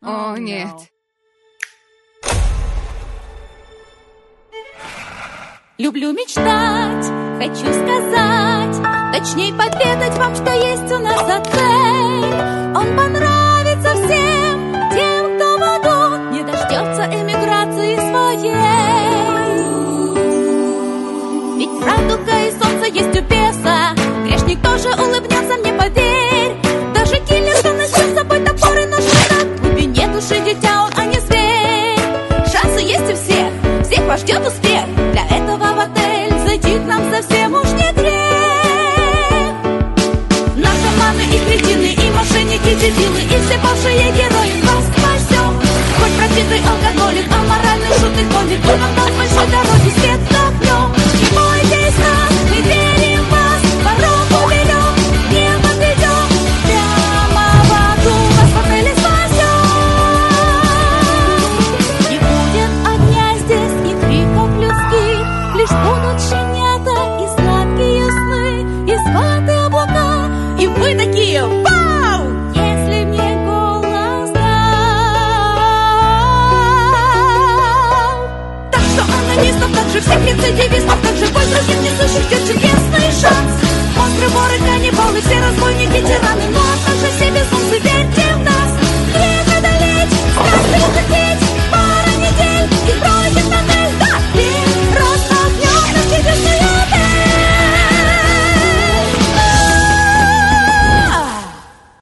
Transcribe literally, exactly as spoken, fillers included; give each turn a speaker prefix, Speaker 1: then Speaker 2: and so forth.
Speaker 1: О, нет.
Speaker 2: Люблю мечтать, хочу сказать, точней поведать вам, что есть у нас отель. Он понравится всем тем, кто в аду не дождется эмиграции своей. Ведь радуга и солнце есть у беса, грешник тоже улыбнется, мне поверь. Даже киллер доносит с собой топор и нож. В глубине души дитя он, а не зверь. Шансы есть у всех, всех вас ждет успех. Для этого в отель зайти к нам совсем уж не грех. Наркоманы и кретины, и мошенники, дебилы, и все бывшие герои вас спасем. Хоть пропитый алкоголик, аморальный шут и комик, он нам даст большой дороги свет с огнем. Не бойтесь нас, мы верим в вас, порог уберем, не подведем. Прямо в аду вас в отеле спасем. Не будет огня здесь и криков людских, лишь будут щенята и сладкие сны, и зваты облака, и вы такие вау! Если мне голос дал. Так что анонистов, также всех рецидивистов